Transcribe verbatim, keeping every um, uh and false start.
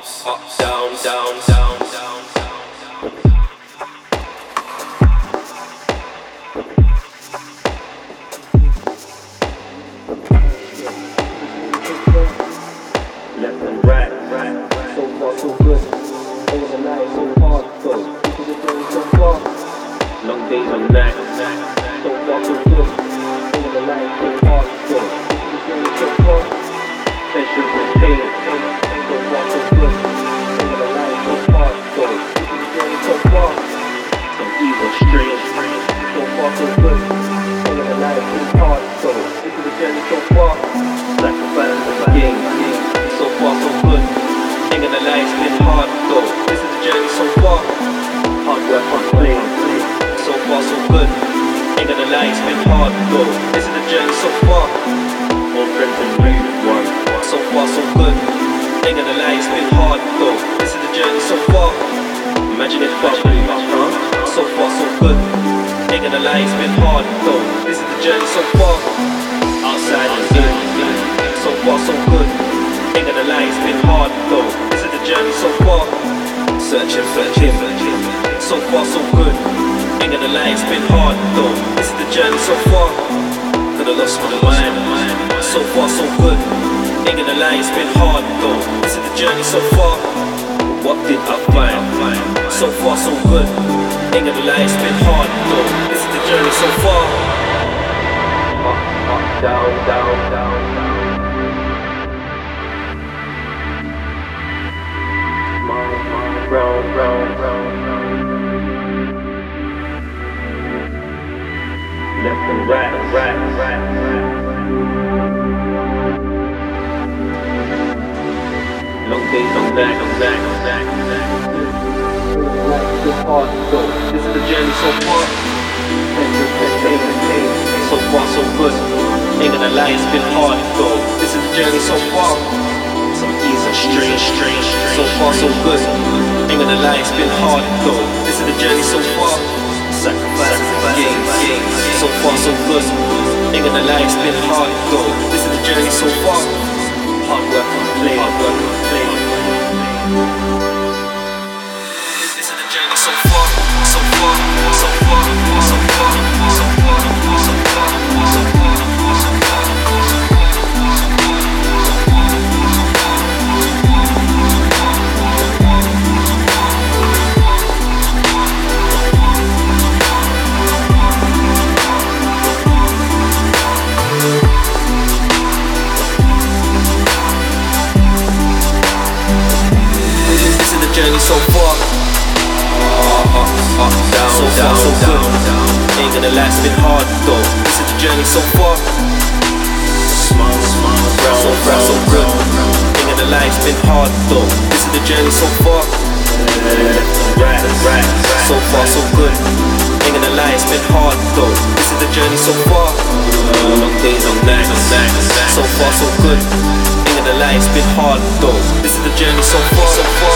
up, down, down, down, down, left and right, right, so far so good. Days and nights so hard though. This is going so far. Long days and nights, so far so good. Days and nights so hard though. This is going so far. Pleasure and pain, so far so good. Days and nights so hard though. This is going so far. Some evil strange, so far so good. Days and nights so hard though. This is the journey so far. Sacrifice the game. So far so good. Ain't gonna lie, it's been hard though. This is the journey so far. Hard work on play. So far so good. Ain't gonna lie, it's been hard though. This is the journey so far. All friends and real one. So far so good. Ain't gonna lie, it's been hard though. This is the journey so far. Imagine if I really, huh? So far so good. Ain't gonna lie, it's been hard though. This is the journey so far. Outside is in. So far so good. Ain't gonna lie, it's been hard though. This is the journey so far. Searching for him. So far so good. Ain't gonna lie, it's been hard though. This is the journey so far. Could've lost my mind. So far so good. Ain't gonna lie, it's been hard though. This is the journey so far. What did I find? So far so good. Ain't gonna lie, it's been hard though. This is the journey so far. Up, up, down, down, down, down. Round, round, round, round. Left and right, right, right, right. Long days, long nights, long nights, long nights, long nights. Life is hard though. This is the journey so far. So far, so good. Ain't gonna lie, it's been hard though. This is the journey so far. Some ease and strange, strange, so far so good. Ain't gonna lie, it's been hard though. This is the journey so far. Sacrifice, games, games, so far so good. Ain't gonna lie, it's been hard though. This is the journey so far. Hard work and play, hard work and play. This is the journey so far, so far, so far, so far, so far, so far, so far. Journey so far, uh, up, up, down, so down, so down, down. Ain't gonna lie, it's been hard though. This is the journey so far. Smile, smile, brown, so brown, so good. Ain't gonna lie, it's been hard though. This is the journey so far. Right, right, so far so good. Ain't gonna lie, it's been hard though. This is the journey so far. Long days, long nights, so far so good. Ain't gonna lie, it's been hard though. This is the journey so far, so far.